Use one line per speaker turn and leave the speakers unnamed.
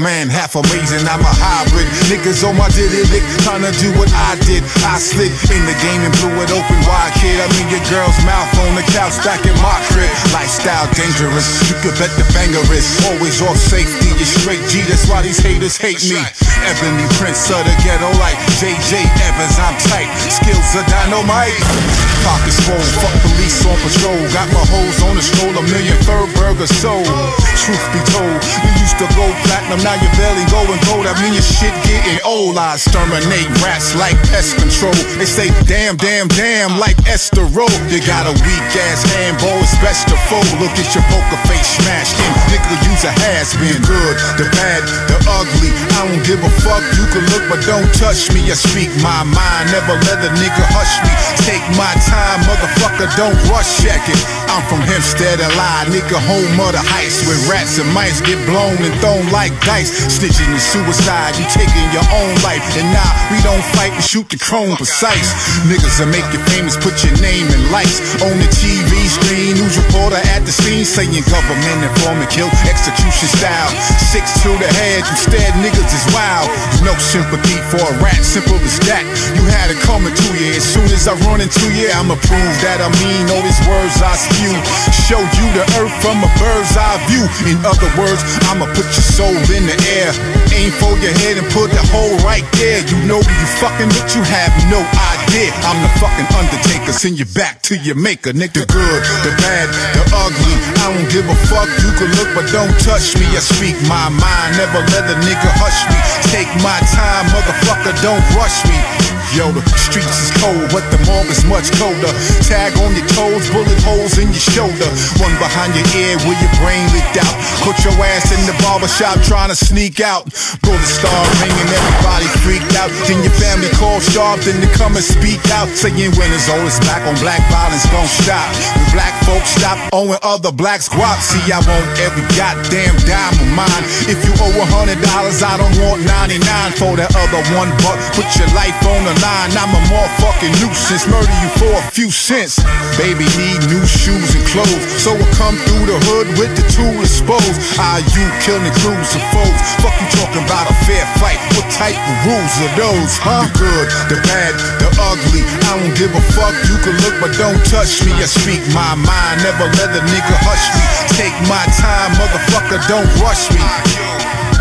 man, half amazing, I'm a hybrid. Niggas on my dick, trying to do what I did. I slid in the game and blew it open wide, kid. I'm in your girl's mouth on the couch back in my crib. Lifestyle dangerous, you could bet the banger is always off safety. You're straight G, that's why these haters hate me. Ebony Prince of the ghetto like JJ Evans, I'm tight. Skills are dynamite. Pockets full, fuck police on patrol. Got my hoes on the stroll, a million third burger sold. Truth be told, you used to go platinum, now you're barely going gold. I mean your shit getting old. I exterminate rats like pest control. They say damn, damn, damn like Esther Road. You got a weak ass handball, it's best to fold. Look at your poker face smashed in. Nigga, you's a has-been. Good, the bad, the ugly, I don't give a fuck. You can look but don't touch me. I speak my mind, never let a nigga hush me. Take my time, motherfucker, don't rush check it. I'm from Hempstead and Lie, nigga, home of the heist, where rats and mice get blown and thrown like dice. Snitching is suicide, you taking your own life. And now we don't fight and shoot the chrome precise. Niggas will make you famous, put your name in lights on the TV screen. News reporter at the scene saying government informant kill, execution style. 6 to the head, you scared niggas is wild. No sympathy for a rat, simple as that. You had it coming to you. As soon as I run into you, I'ma prove that I mean all these words I spew. Show you the earth from a bird's eye view. In other words, I'ma put your soul in the air. Aim for your head and put the hole right there. You know who you fucking with, you have no idea. I'm the fucking Undertaker, send you back to your maker. Nigga, the good, the bad, the ugly, I don't give a fuck. You can look but don't touch me. I speak my mind, never let a nigga hush me. Take my time, motherfucker, don't rush me. Yo, the streets is cold, but the morgue is much colder. Tag on your toes, bullet holes in your shoulder. One behind your ear where your brain leaked out. Put your ass in the barbershop trying to sneak out. Bullet start ringing, everybody freaked out. Then your family called sharp, then they come and speak out. Saying when it's always black on black, violence gon' stop. When black folks stop owing other blacks guap. See, I want every goddamn dime of mine. If you owe $100, I don't want 99 for that other $1. Put your life on the line. I'm a motherfucking nuisance, murder you for a few cents. Baby need new shoes and clothes, so I come through the hood with the tool exposed. You killing crews and foes. Fuck you talking about a fair fight? What type of rules are those, huh? The good, the bad, the ugly, I don't give a fuck. You can look but don't touch me. I speak my mind, never let a nigga hush me. Take my time, motherfucker, don't rush me.